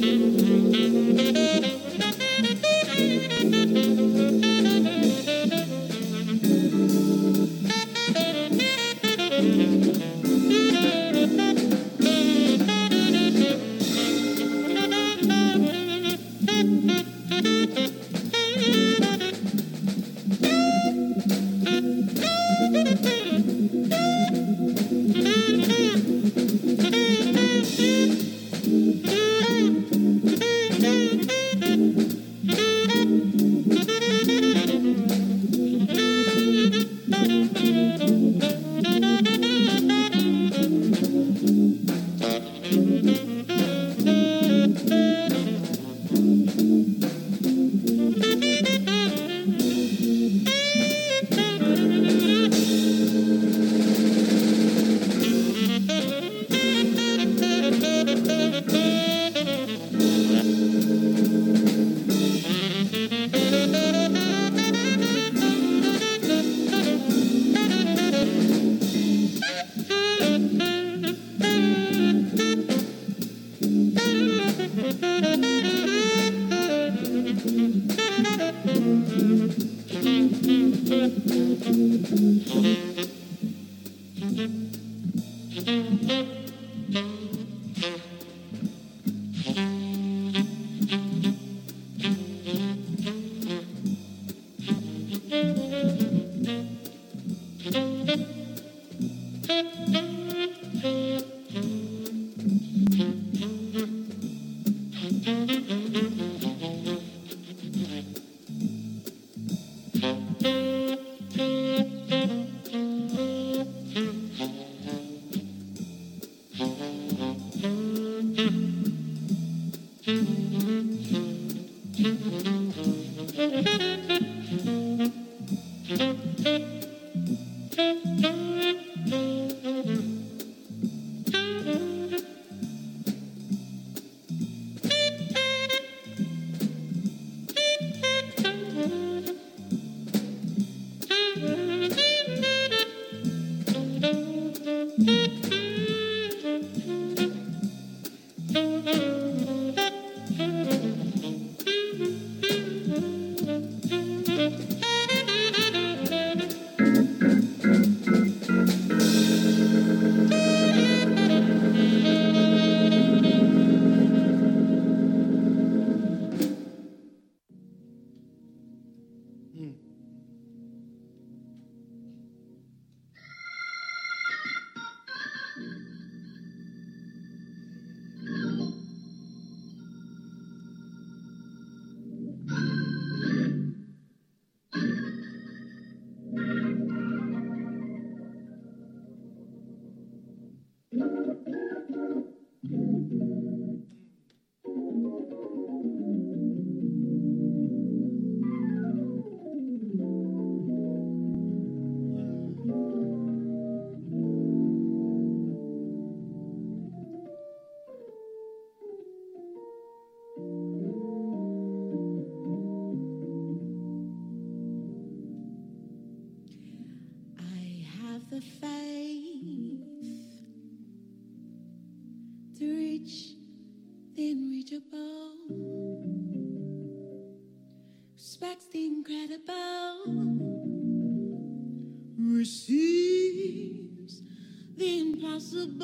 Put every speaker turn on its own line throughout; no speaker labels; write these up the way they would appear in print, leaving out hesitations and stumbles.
Receives the impossible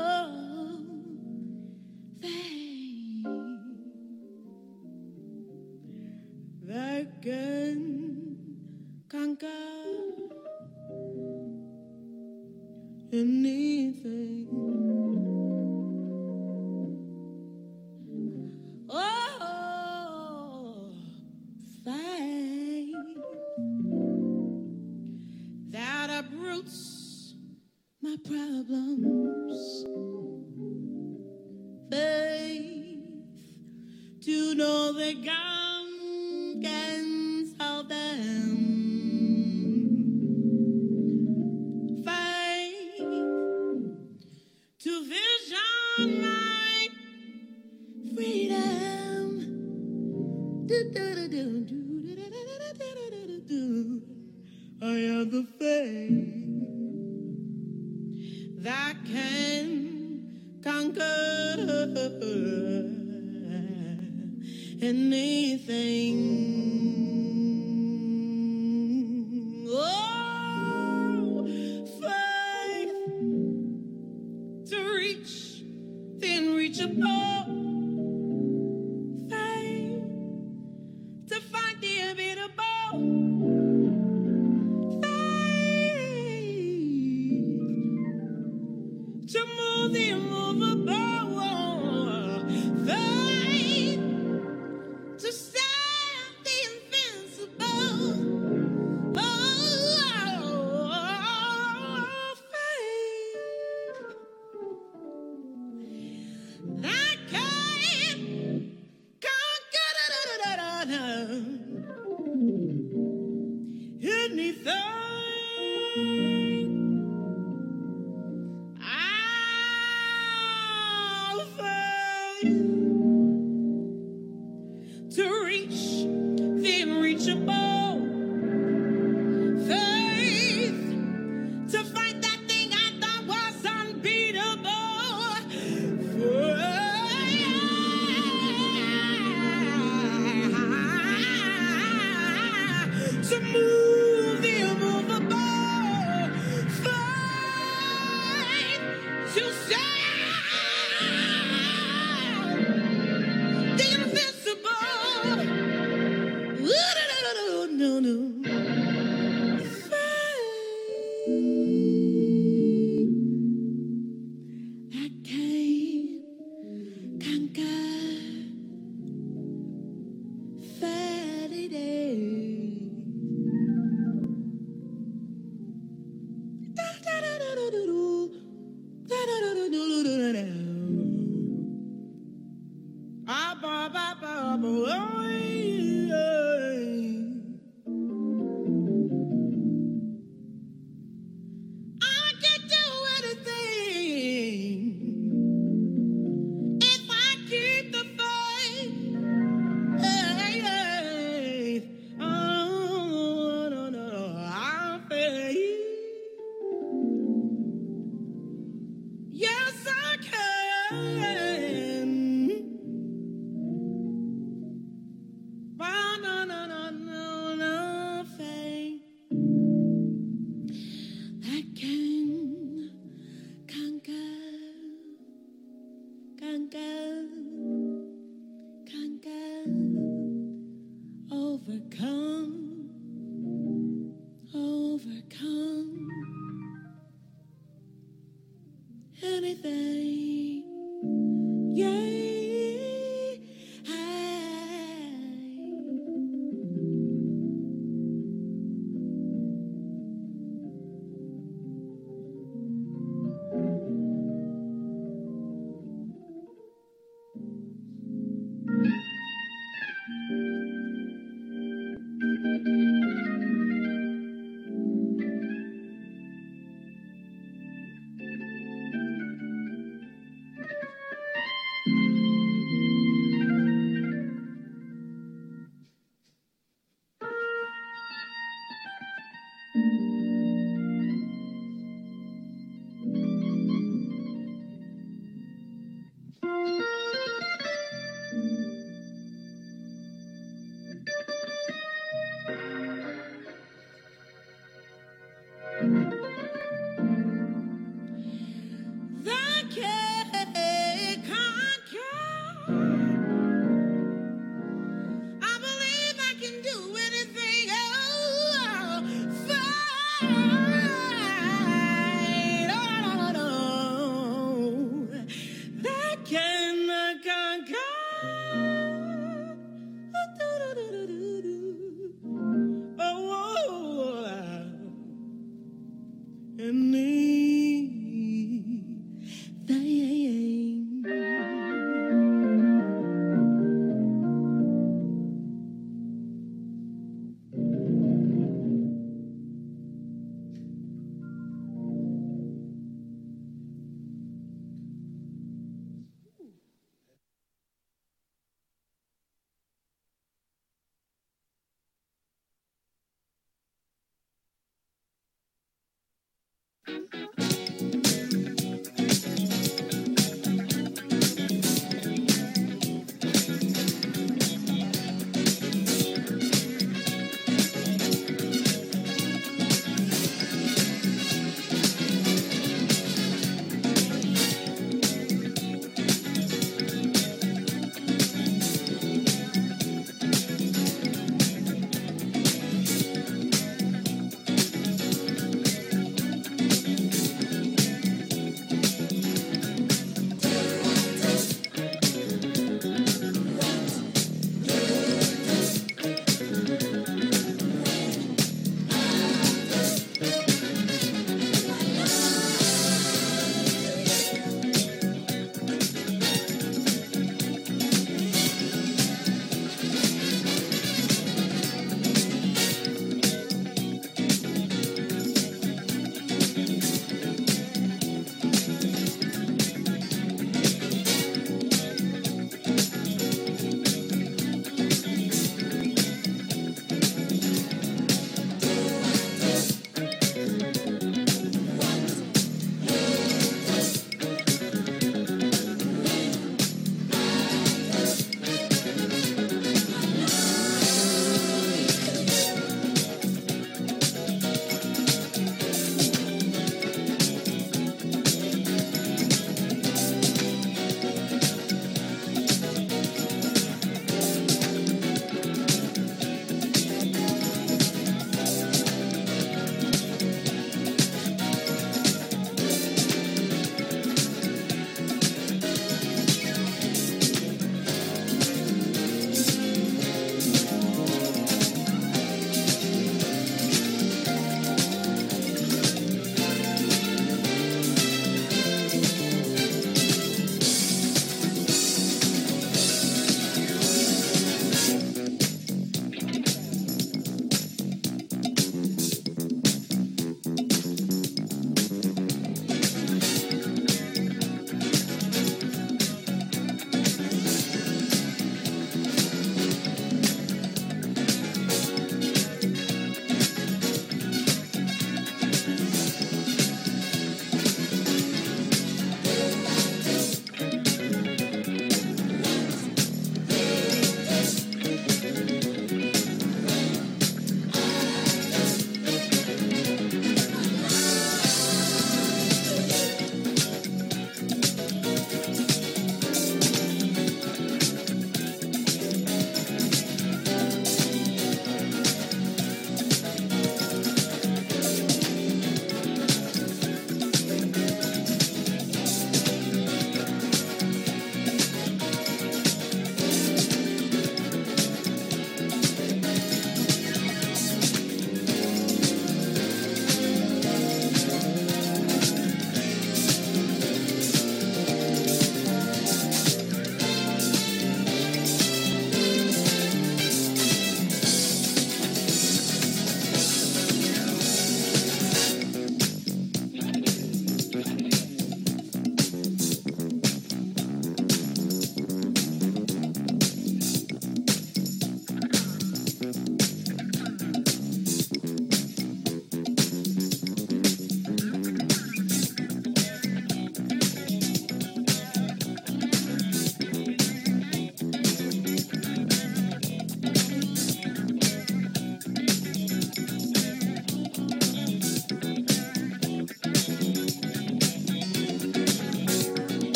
faith that can conquer anything. Oh, faith that uproots my problems. Faith to know that God can solve them. Faith to vision my freedom. I have the faith that can conquer anything. Oh, faith to reach the unreachable. Faith to find the unbeatable. Faith to move the immovable. Faith to stand the invincible. Oh, faith that can conquer anything. Our faith to reach the unreachable. Faith to find that thing I thought was unbeatable. Faith to move the immovable. Faith to stand the invincible. No, no. Faith that can conquer fairy days. I can do anything if I keep the faith. Oh, no, no, I faith. Yes, I can. Oh, no, no, no, no, no, faith that can conquer, overcome anything. Yeah.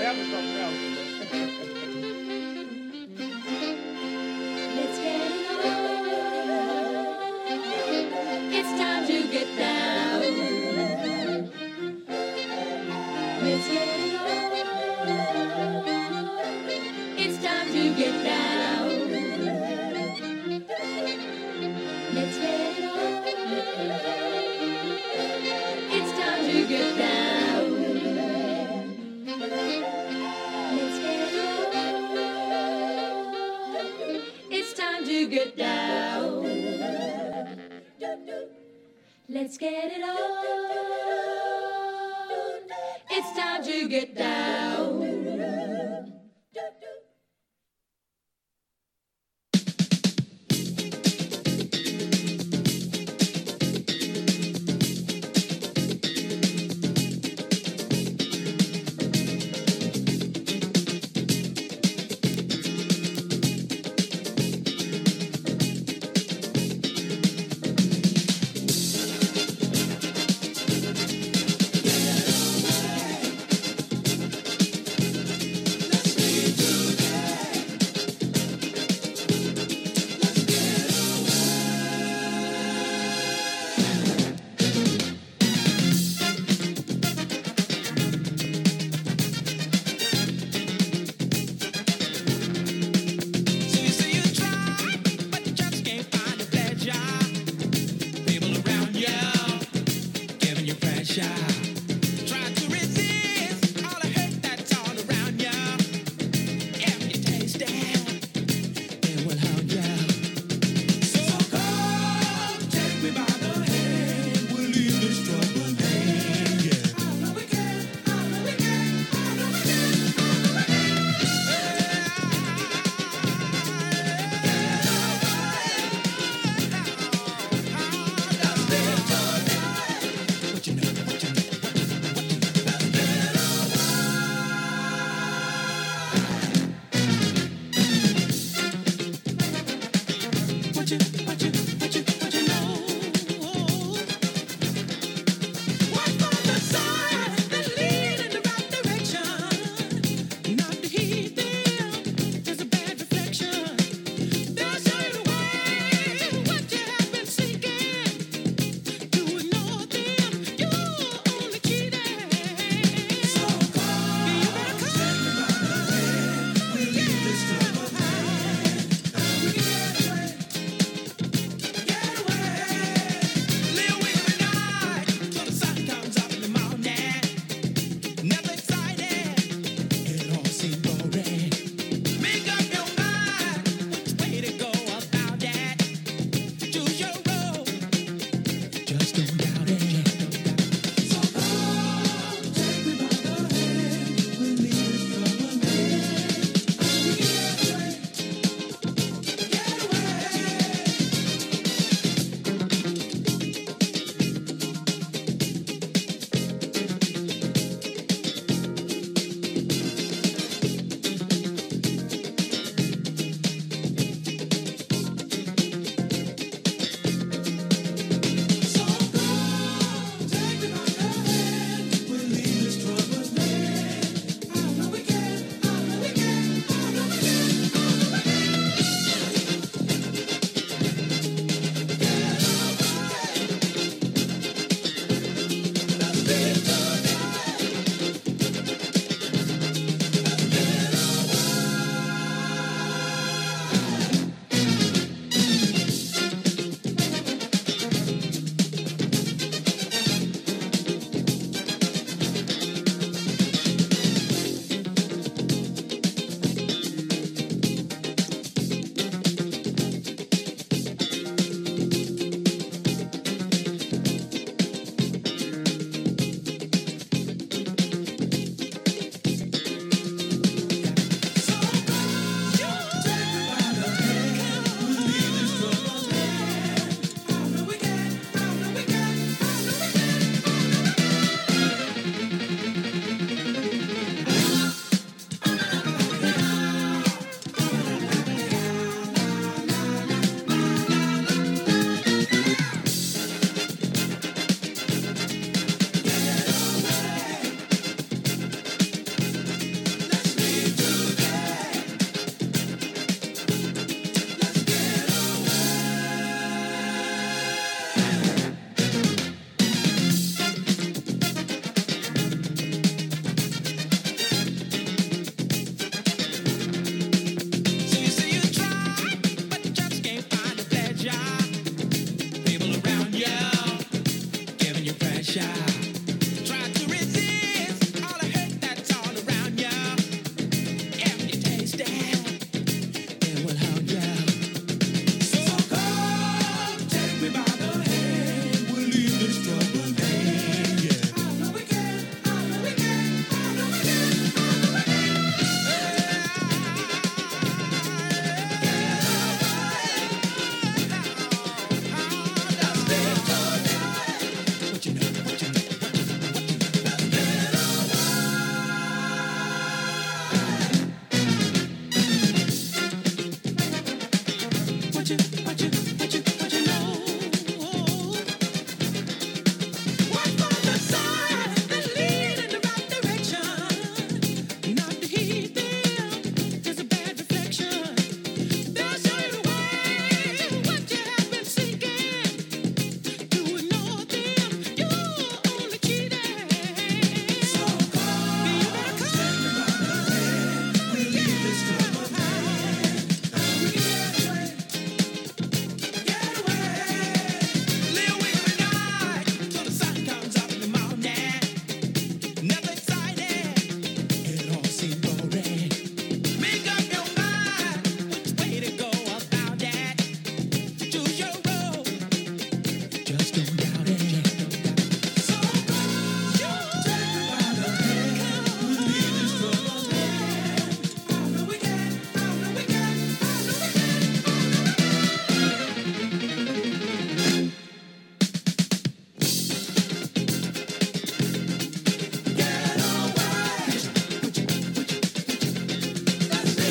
that was something else.
Let's get it on. It's time to get down. Let's get it on. It's time to get down. Let's get it on. It's time to get down. Let's get it on. It's time to get down. Let's get it on. It's time to get down.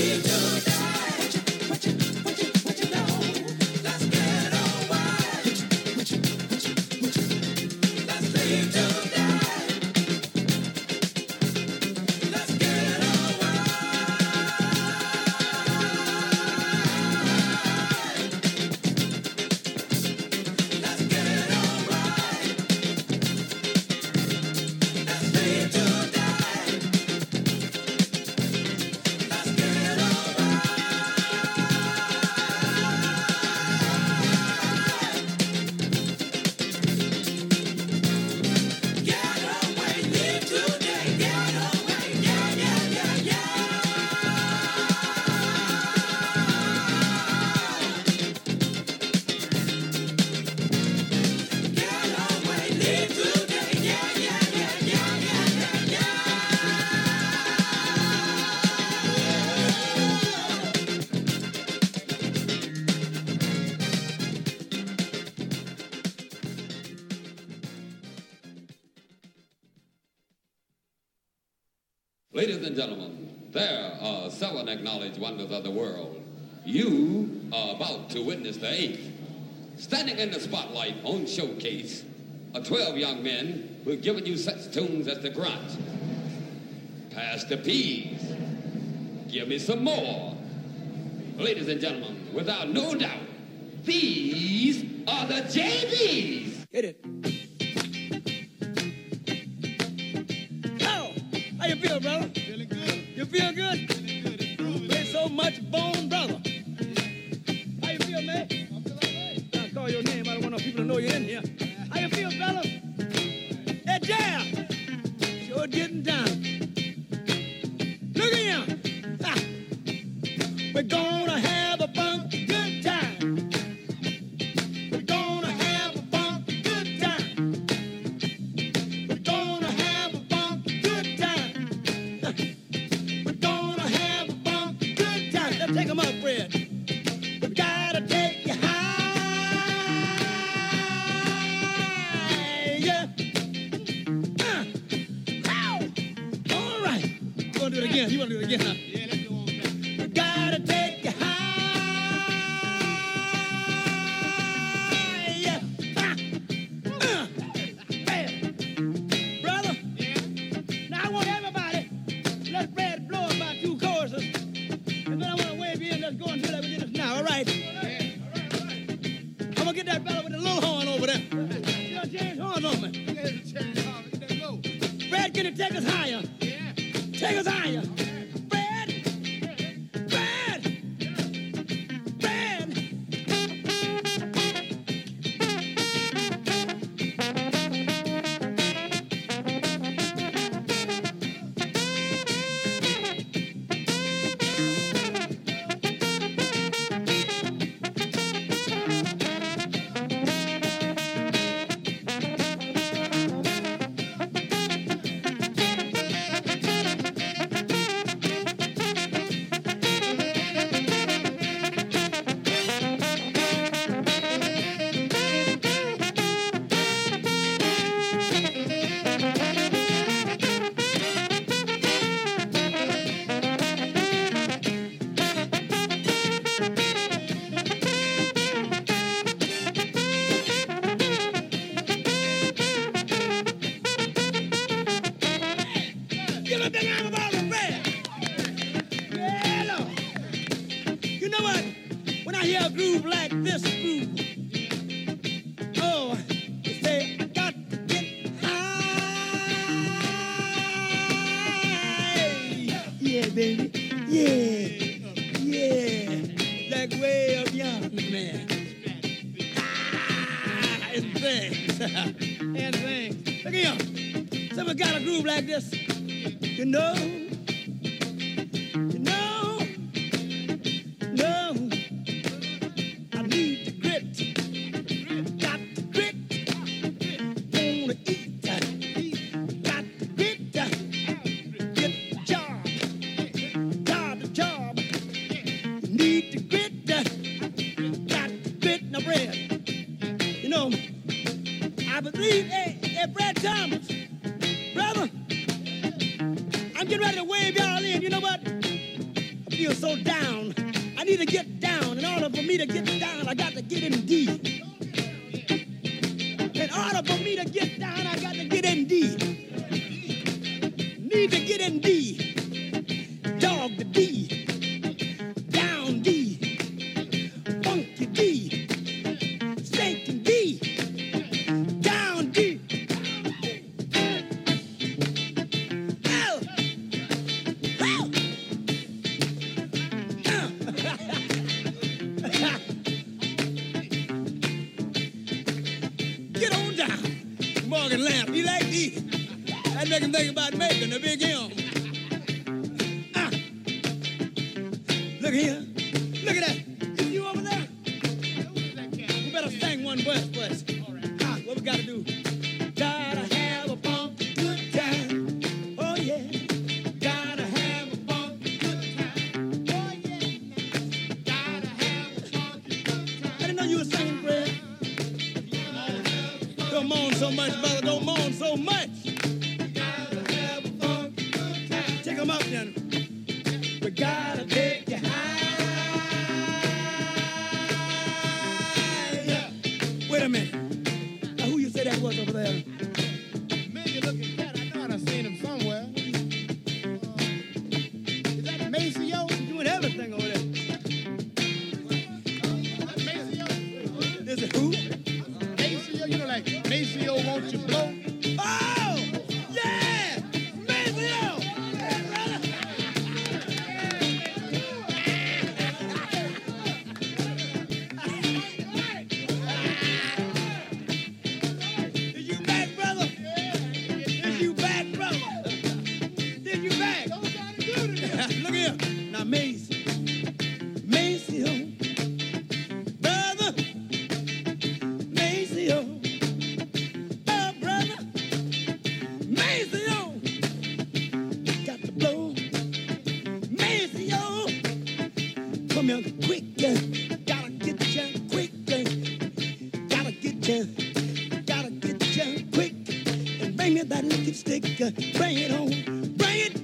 Ladies and gentlemen, there are seven acknowledged wonders of the world. You are about to witness the eighth. Standing in the spotlight on Showcase are 12 young men who have given you such tunes as the Grunt, Pass the Peas, Give Me Some More. Ladies and gentlemen, without no doubt, these are the JBs.
Hit it. How you feel, brother?
Feeling good.
You feel good?
Feeling good. Improving.
Play so much bone, brother. How you feel, man?
I feel all right.
I call your name. I don't want no people to know you're in here. How you feel, fella? Hey, Jam. Sure getting down. Look at him. Ah. We're gonna have a funky good time. We're gonna have a funky good time. We're gonna have a funky good time. We're gonna have a funky good time. Let's take 'em up, Fred. We gotta take you high. Yeah. Ow. All right. You wanna do it again? You wanna do it again, huh?
Yeah, let's go on back.
We gotta take you high. Yeah. Hey, brother.
Yeah.
Now I want everybody. Let Fred blow about 2 choruses. And then I want to wave you in. Let's go and do that with this now. All right.
Yeah. All right.
I'm gonna get that fella with the little horn over there. You got James Horn on me.
Look at this chain. Oh, look at that go.
Fred, can you take us higher?
Yeah.
Take us higher. Fred! Fred! Fred! Give a big round of applause for Fred. Yeah, Lord. You know what? When I hear a groove like this groove, oh, you say, I got to get high. Yeah, baby. Yeah. Yeah. Like way up young, man. Ah, it's things. And things. Look at him. Someone got a groove like this. You know, I need the grit, got the grit, wanna eat, got the grit, get the job, need the grit, got the grit in the bread. You know, I believe, hey, Fred Thomas, brother, I'm getting ready to wave y'all in. You know what? feel so down. I need to get down. In order for me to get down, I got to get in D. In order for me to get down, I got to get in D. Need to get in D. Dog the D. Down D. Funky D. Stinking D. Down D. Ow! Ow! Get on down. Morgan laughed. He like D. That make him think about making a big M. Look here. Look at that. Is you over there? We better sing one verse first. What we gotta do? Gotta have a funky good time. Oh yeah. Gotta have a funky good time. Oh yeah. Gotta have a funky good time. I didn't know you were singing, Fred. Don't moan so much, brother. Don't moan so much. Gotta have a funky good time. Check 'em out, then. We gotta take you high. Wait a minute. Now, who you say that was over there?
Maybe looking cat. I know I done seen him somewhere. Is that Maceo?
He's doing everything over there.
That Maceo?
Is it who?
Maceo? You know, like Maceo, won't you blow?
Oh! Yeah! Maceo! Hey, brother! Is you back, brother? Is you back, brother? Is you back? Look here. Now, Maceo, brother, Maceo, oh, brother, Maceo, got to blow, Maceo, come here quick, gotta get you quick, gotta get you quick, and bring me that liquid stick, bring it on, bring it.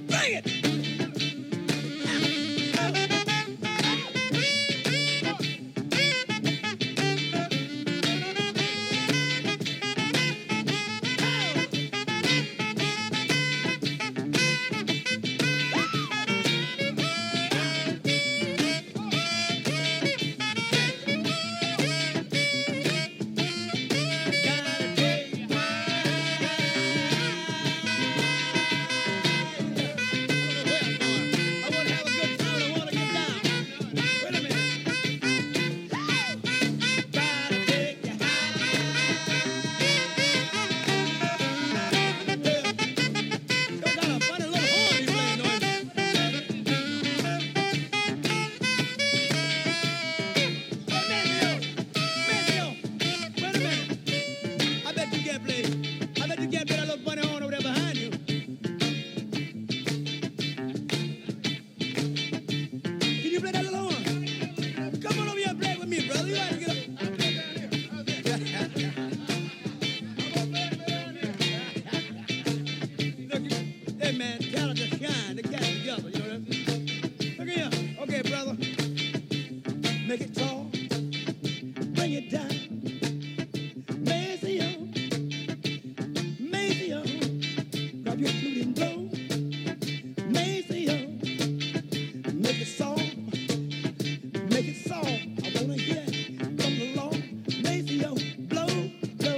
Make it tall, bring it down. Maceo, Maceo, grab your flute and blow. Maceo, make it soft, make it soft. I wanna hear it from the Lord. Maceo, blow, blow.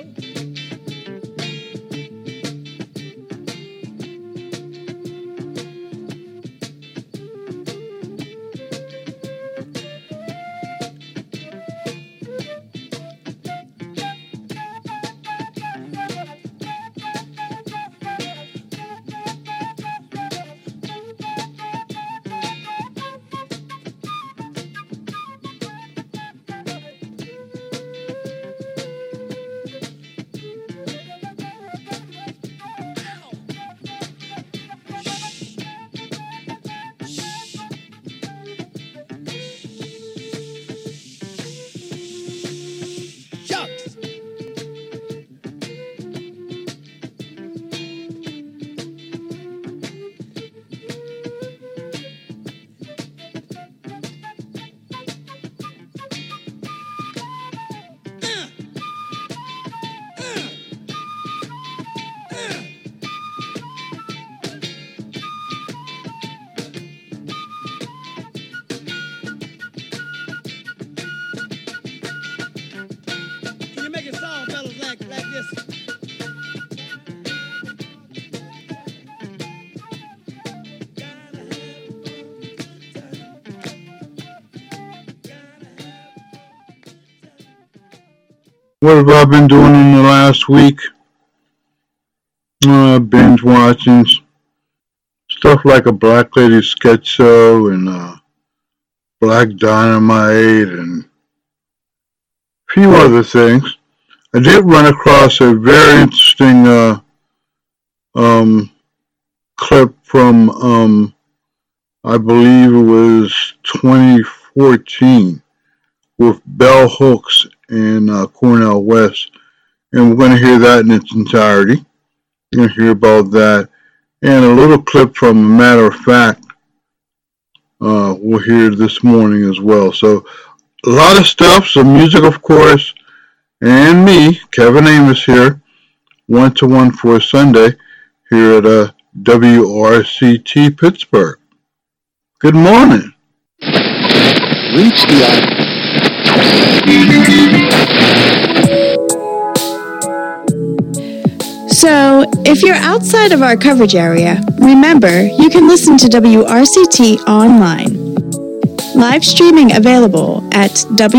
What have I been doing in the last week? Binge watching stuff like a Black Lady sketch show and Black Dynamite and a few other things. I did run across a very interesting clip from, I believe it was 2014 with Bell Hooks and Cornel West. And we're going to hear that in its entirety. You're going to hear about that. And a little clip from A Matter of Fact we'll hear this morning as well. So a lot of stuff, some music, of course, and me, Kevin Amos here, 1 to 1 for Sunday here at WRCT Pittsburgh. Good morning.
Reach the
So, if you're outside of our coverage area, remember you can listen to WRCT online. Live streaming available at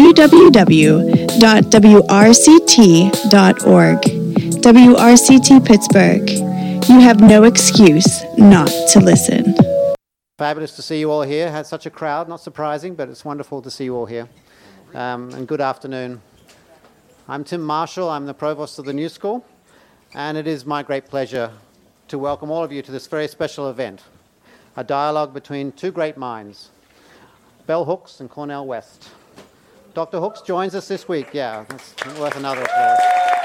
www.wrct.org. WRCT Pittsburgh. You have no excuse not to listen.
Fabulous to see you all here. Had such a crowd, not surprising, but it's wonderful to see you all here. And good afternoon. I'm Tim Marshall. I'm the Provost of the New School. And it is my great pleasure to welcome all of you to this very special event, a dialogue between two great minds, Bell Hooks and Cornel West. Dr. Hooks joins us this week. Yeah, that's worth another applause.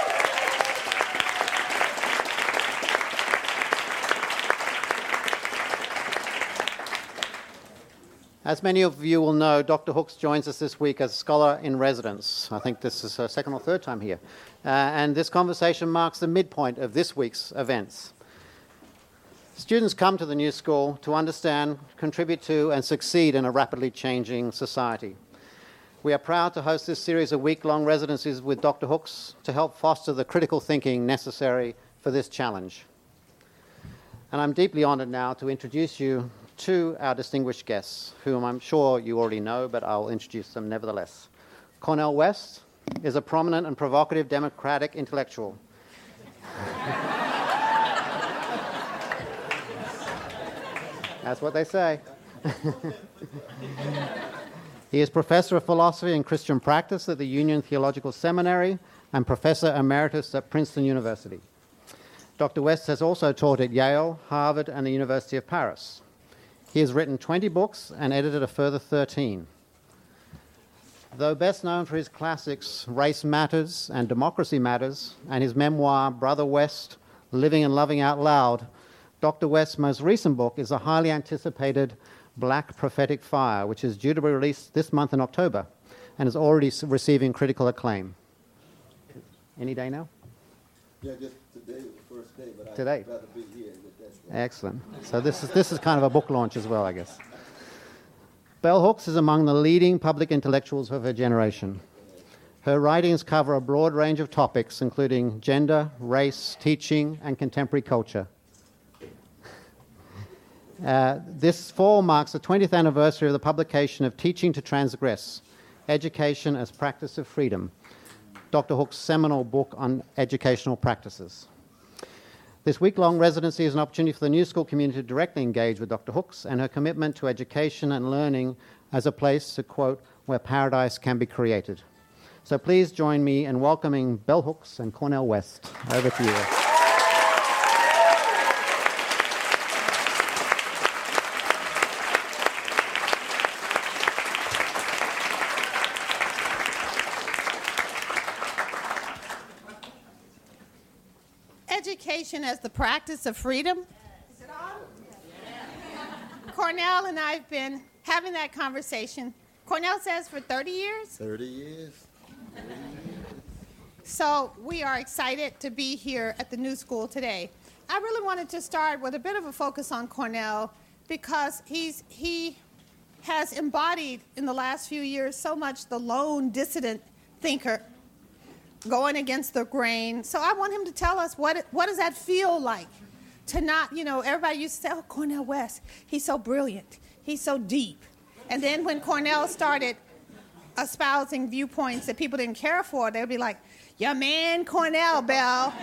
As many of you will know, Dr. Hooks joins us this week as Scholar in Residence. I think this is her second or third time here. And this conversation marks the midpoint of this week's events. Students come to the New School to understand, contribute to, and succeed in a rapidly changing society. We are proud to host this series of week-long residencies with Dr. Hooks to help foster the critical thinking necessary for this challenge. And I'm deeply honored now to introduce you to our distinguished guests, whom I'm sure you already know, but I'll introduce them nevertheless. Cornel West is a prominent and provocative democratic intellectual. That's what they say. He is Professor of Philosophy and Christian Practice at the Union Theological Seminary and Professor Emeritus at Princeton University. Dr. West has also taught at Yale, Harvard, and the University of Paris. He has written 20 books and edited a further 13. Though best known for his classics Race Matters and Democracy Matters and his memoir Brother West, Living and Loving Out Loud, Dr. West's most recent book is the highly anticipated Black Prophetic Fire, which is due to be released this month in October and is already receiving critical acclaim. Any day now?
Yeah, just today was the first day, but
Today.
I'd rather be here with that.
Excellent. So this is kind of a book launch as well, I guess. Bell Hooks is among the leading public intellectuals of her generation. Her writings cover a broad range of topics, including gender, race, teaching, and contemporary culture. This fall marks the 20th anniversary of the publication of Teaching to Transgress, Education as Practice of Freedom, Dr. Hooks' seminal book on educational practices. This week-long residency is an opportunity for the New School community to directly engage with Dr. Hooks and her commitment to education and learning as a place, to quote, where paradise can be created. So please join me in welcoming Bell Hooks and Cornel West. Over to you.
Education as the practice of freedom. Is it on? Cornel and I have been having that conversation. Cornel says for 30 years?
30 years.
So we are excited to be here at the New School today. I really wanted to start with a bit of a focus on Cornel because he has embodied in the last few years so much the lone dissident thinker going against the grain. So I want him to tell us what does that feel like to not, everybody used to say, oh, Cornel West, he's so brilliant, he's so deep. And then when Cornel started espousing viewpoints that people didn't care for, they'd be like, Your man Cornell, Bell.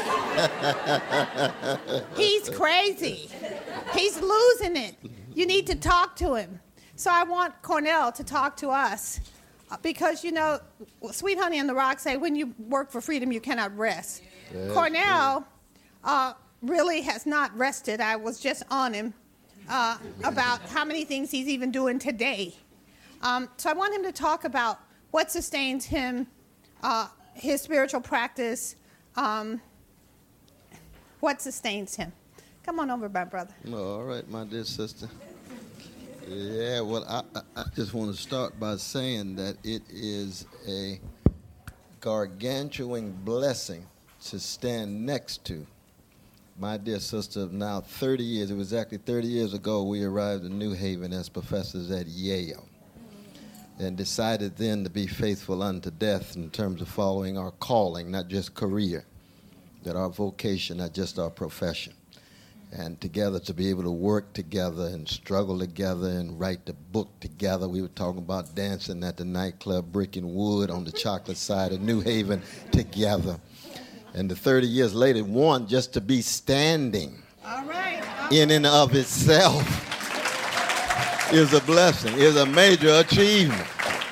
He's crazy. He's losing it. You need to talk to him. So I want Cornell to talk to us. Because, you know, Sweet Honey and the Rock say, when you work for freedom, you cannot rest. Cornell really has not rested. I was just on him about how many things he's even doing today. So I want him to talk about what sustains him, his spiritual practice, what sustains him. Come on over, my brother.
All right, my dear sister. Yeah, well, I just want to start by saying that it is a gargantuan blessing to stand next to my dear sister of now 30 years. It was exactly 30 years ago we arrived in New Haven as professors at Yale and decided then to be faithful unto death in terms of following our calling, not just career, that our vocation, not just our profession. And together to be able to work together and struggle together and write the book together. We were talking about dancing at the nightclub Brick and Wood on the chocolate side of New Haven together. And the 30 years later, one, just to be standing in and of itself is a blessing, is a major achievement.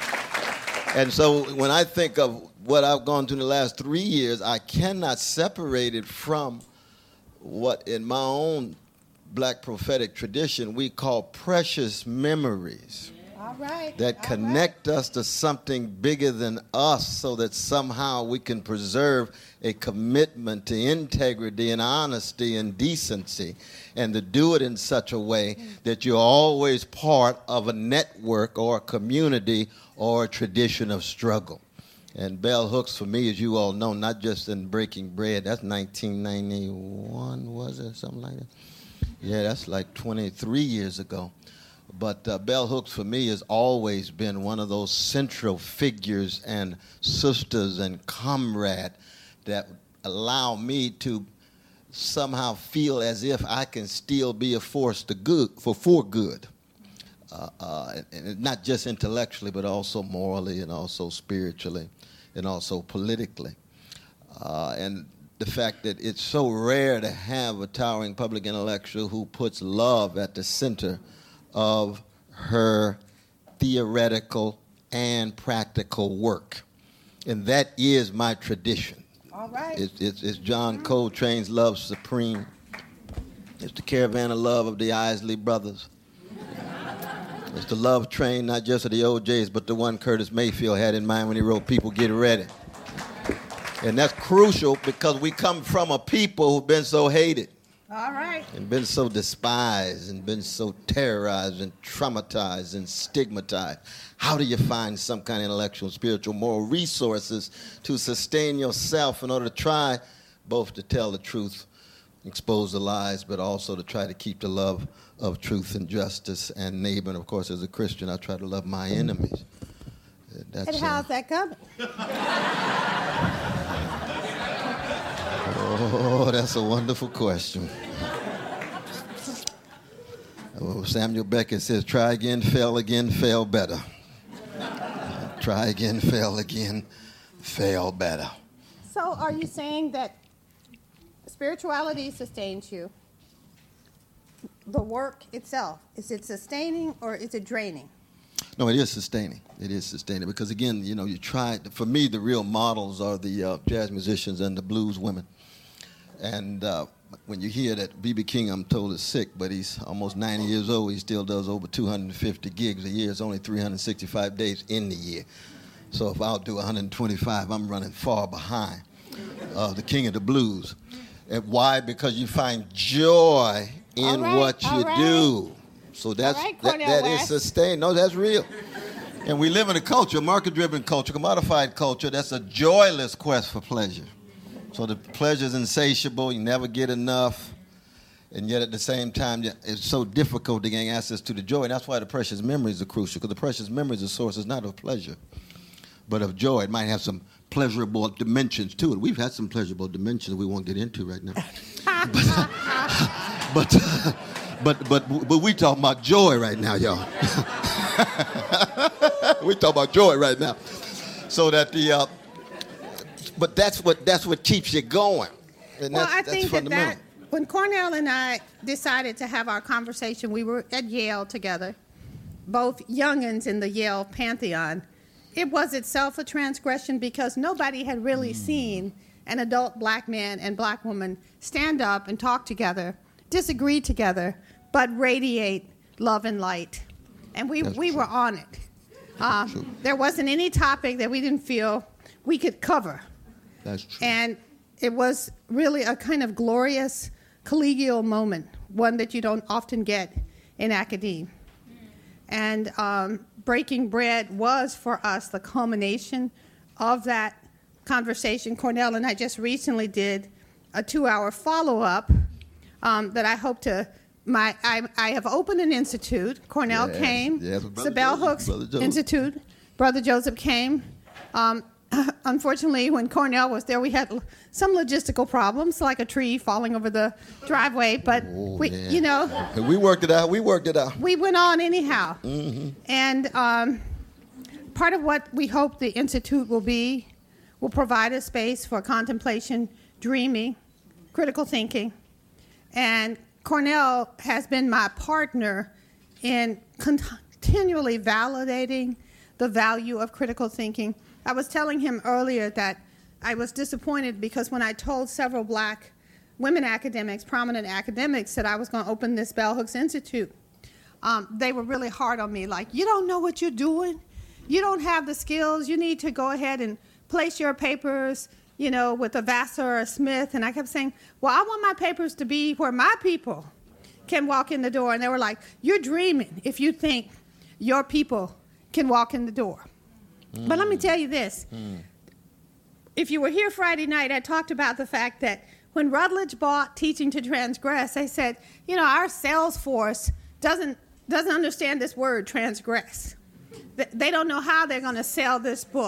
And so when I think of what I've gone through in the last 3 years, I cannot separate it from what in my own black prophetic tradition we call precious memories that connect us to something bigger than us so that somehow we can preserve a commitment to integrity and honesty and decency, and to do it in such a way that you're always part of a network or a community or a tradition of struggle. And Bell Hooks, for me, as you all know, not just in Breaking Bread, that's 1991, was it? Something like that? Yeah, that's like 23 years ago. But Bell Hooks, for me, has always been one of those central figures and sisters and comrade that allow me to somehow feel as if I can still be a force for good. And not just intellectually, but also morally and also spiritually and also politically. And the fact that it's so rare to have a towering public intellectual who puts love at the center of her theoretical and practical work. And that is my tradition.
All right.
It's John Coltrane's Love Supreme. It's the Caravan of Love of the Isley Brothers. It's the love train, not just of the OJs, but the one Curtis Mayfield had in mind when he wrote People Get Ready. And that's crucial because we come from a people who've been so hated.
All right.
And been so despised and been so terrorized and traumatized and stigmatized. How do you find some kind of intellectual, spiritual, moral resources to sustain yourself in order to try both to tell the truth, expose the lies, but also to try to keep the love of truth and justice and neighbor? And of course, as a Christian, I try to love my enemies.
And how's that coming?
Oh, that's a wonderful question. Samuel Beckett says, try again, fail better. Try again, fail better.
So are you saying that spirituality sustains you? The work itself, is it sustaining or is it draining?
No, it is sustaining. It is sustaining because, again, you know, you try. For me, the real models are the jazz musicians and the blues women. And when you hear that B.B. King, I'm told, is sick, but he's almost 90 years old. He still does over 250 gigs a year. It's only 365 days in the year. So if I'll do 125, I'm running far behind the king of the blues. And why? Because you find joy in what you do. So that is sustained. No, that's real. And we live in a culture, market-driven culture, commodified culture, that's a joyless quest for pleasure. So the pleasure is insatiable, you never get enough, and yet at the same time, it's so difficult to gain access to the joy, and that's why the precious memories are crucial, because the precious memories are sources not of pleasure, but of joy. It might have some pleasurable dimensions to it. We've had some pleasurable dimensions we won't get into right now. But we talking about joy right now, y'all. We talking about joy right now. So that but that's what keeps you going. And
Well,
that's,
I
that's
think
fundamental.
when Cornell and I decided to have our conversation, we were at Yale together, both youngins in the Yale pantheon. It was itself a transgression because nobody had really seen an adult black man and black woman stand up and talk together, disagree together, but radiate love and light. And we were on it. There wasn't any topic that we didn't feel we could cover.
That's true.
And it was really a kind of glorious collegial moment, one that you don't often get in academia. And Breaking Bread was, for us, the culmination of that conversation. Cornell and I just recently did a 2-hour follow-up that I hope to... I have opened an institute. Cornell came.
Yes,
The Bell Hooks Institute. Brother Joseph came. Unfortunately, when Cornell was there, we had some logistical problems, like a tree falling over the driveway. But you know,
we worked it out. We went on
anyhow.
Mm-hmm.
And part of what we hope the institute will provide a space for contemplation, dreaming, critical thinking, and Cornell has been my partner in continually validating the value of critical thinking. I was telling him earlier that I was disappointed because when I told several black women academics, prominent academics, that I was going to open this Bell Hooks Institute, they were really hard on me, like, you don't know what you're doing. You don't have the skills. You need to go ahead and place your papers, you know, with a Vassar or a Smith. And I kept saying, well, I want my papers to be where my people can walk in the door. And they were like, you're dreaming if you think your people can walk in the door. But let me tell you this. If you were here Friday night, I talked about the fact that when Rutledge bought Teaching to Transgress, they said, you know, our sales force doesn't understand this word, transgress. They don't know how they're going to sell this book.